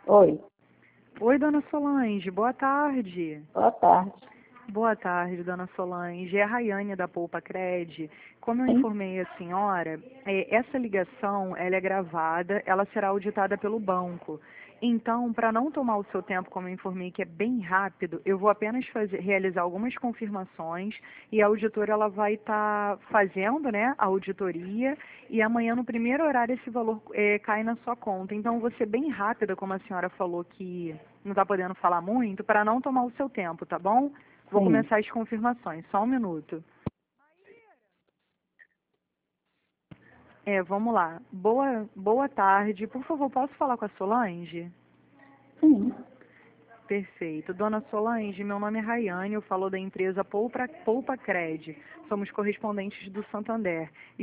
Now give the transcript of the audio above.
Oi, Oi, dona Solange, boa tarde. boa tarde. Boa tarde, dona Solange. É a Rayane da Poupa Cred. Como eu Sim, informei a senhora, essa ligação ela é gravada, ela será auditada pelo banco. Então, para não tomar o seu tempo, como eu informei que é bem rápido, eu vou apenas realizar algumas confirmações e a auditora ela vai estar fazendo, né, a auditoria e amanhã no primeiro horário esse valor cai na sua conta. Então, eu vou ser bem rápida, como a senhora falou que não está podendo falar muito, para não tomar o seu tempo, tá bom? Vou sim. começar as confirmações, só um minuto. Vamos lá. Boa tarde. Por favor, posso falar com a Solange? Sim. Perfeito. Dona Solange, meu nome é Rayane, eu falo da empresa Poupa Cred. Somos correspondentes do Santander.